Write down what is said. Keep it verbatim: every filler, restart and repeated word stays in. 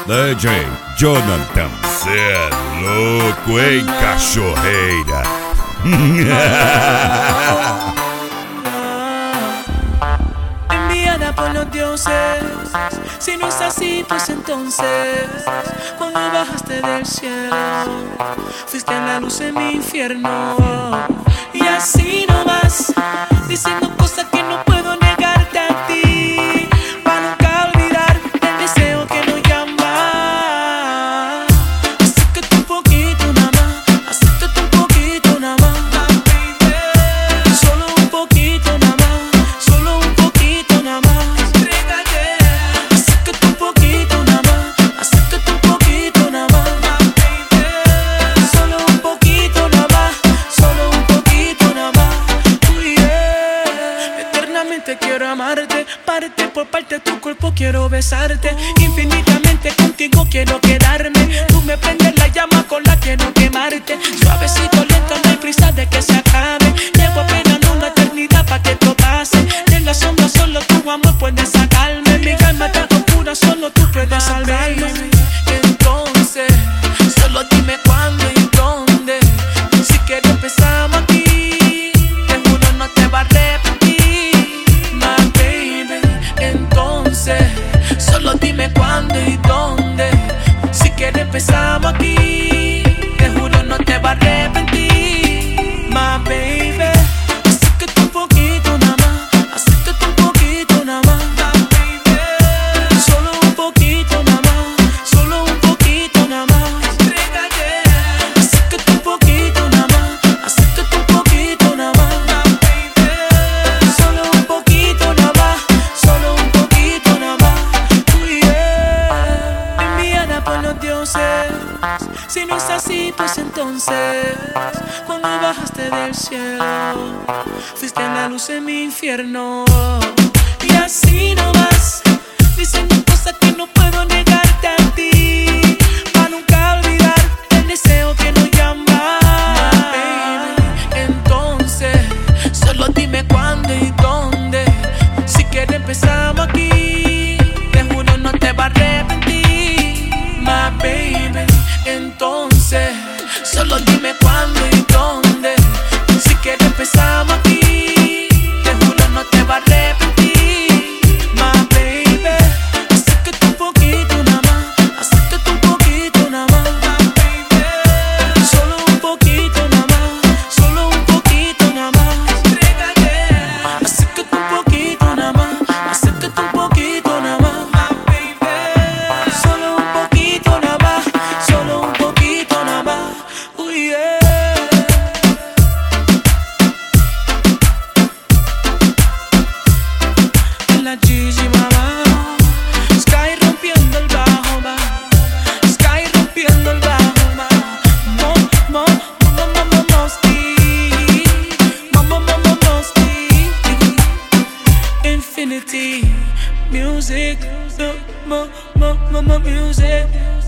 D J Jonathan, cê é louco, hein, cachorreira? Enviada por los dioses, si no es así, pues entonces, cuando bajaste del cielo, fuiste la luz en mi infierno. Y así nomás, diciendo cosas que no puedo negarte a ti, para nunca olvidar el deseo que nos llama. Acércate un poquito nada más, acércate un poquito nada más, baby. Solo un poquito nada más, solo un poquito nada más. Entrégate. Acércate un poquito nada más, acércate un poquito nada más, baby. Solo un poquito nada más, solo un poquito nada más. Uy, yeah. Eternamente quiero amarte, parte por parte tu cuerpo quiero besarte, infinitamente contigo quiero quedarme. Tú me prendes la llama con la que no quemarte, suavecito, lento, no hay prisa de que se acabe. Llevo esperando una eternidad pa' que esto pase. De la sombra solo tu amor puede sacarme, mi alma está oscura, solo tú puedes salvarme. Entonces, solo dime cuándo y dónde, si quieres empezamos aquí, te juro no te va a arrepentir, my baby. Entonces, solo dime cuándo y dónde, si quieres empezamos aquí, te juro no te va a arrepentir, my baby. Acércate un poquito nada más, acércate un poquito nada más, my baby. Solo un poquito nada más, solo un poquito nada más. Entrégate. Acércate un poquito nada más, acércate un poquito nada más, my baby. Solo un poquito nada más, solo un poquito nada más. Uy, yeah. Enviada por los dioses, si no es así, pues entonces, cuando bajaste del cielo, fuiste la luz en mi infierno. Y así nomás, diciendo cosas que no puedo negarte a ti, para nunca olvidar el deseo que nos llama, baby. Entonces, solo dime cuándo y dónde, si quieres empezamos aquí, te juro no te va a arrepentir, my baby. Entonces, solo dime cuándo y dónde, si quieres empezamos aquí, te juro no te va a arrepentir, my baby. Acércate un poquito nada más, acércate un poquito nada más, baby. Solo un poquito nada más, solo un poquito nada más. Entrégate. Acércate un poquito nada más, acércate un poquito nada más, baby. Solo un poquito nada más, solo un poquito nada más. Uy, yeah. La Gigi mamá, Sky rompiendo el bajo, ma. Sky rompiendo el bajo, ma. Mo, mo, mo, mo, mo, mosti. Mo, mo, mo, mo, mosti. Infinity music, mo, mo, mo, mo, music.